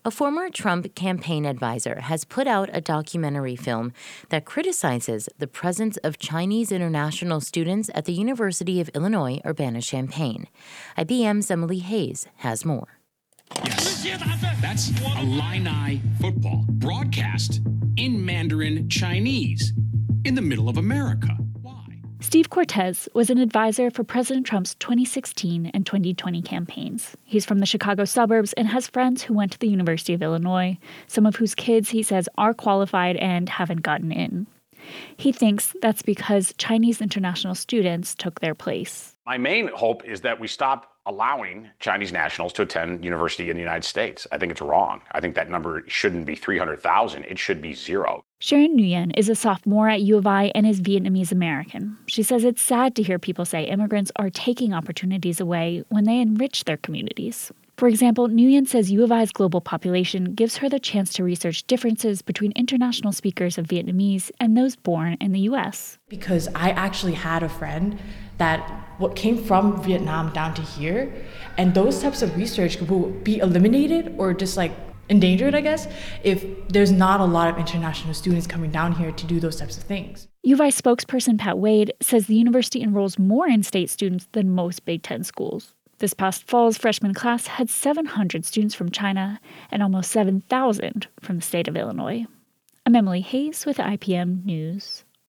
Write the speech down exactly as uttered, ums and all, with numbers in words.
A former Trump campaign advisor has put out a documentary film that criticizes the presence of Chinese international students at the University of Illinois Urbana-Champaign. I B M's Emily Hayes has more. Yes, that's Illini football broadcast in Mandarin Chinese in the middle of America. Why? Steve Cortez was an advisor for President Trump's twenty sixteen and twenty twenty campaigns. He's from the Chicago suburbs and has friends who went to the University of Illinois, some of whose kids, he says, are qualified and haven't gotten in. He thinks that's because Chinese international students took their place. My main hope is that we stop allowing Chinese nationals to attend university in the United States. I think it's wrong. I think that number shouldn't be three hundred thousand. It should be zero. Sharon Nguyen is a sophomore at U of I and is Vietnamese American. She says it's sad to hear people say immigrants are taking opportunities away when they enrich their communities. For example, Nguyen says U of I's global population gives her the chance to research differences between international speakers of Vietnamese and those born in the U S. Because I actually had a friend that what came from Vietnam down to here, and those types of research will be eliminated or just like endangered, I guess, if there's not a lot of international students coming down here to do those types of things. U of I spokesperson Pat Wade says the university enrolls more in-state students than most Big Ten schools. This past fall's freshman class had seven hundred students from China and almost seven thousand from the state of Illinois. I'm Emily Hayes with I P M News.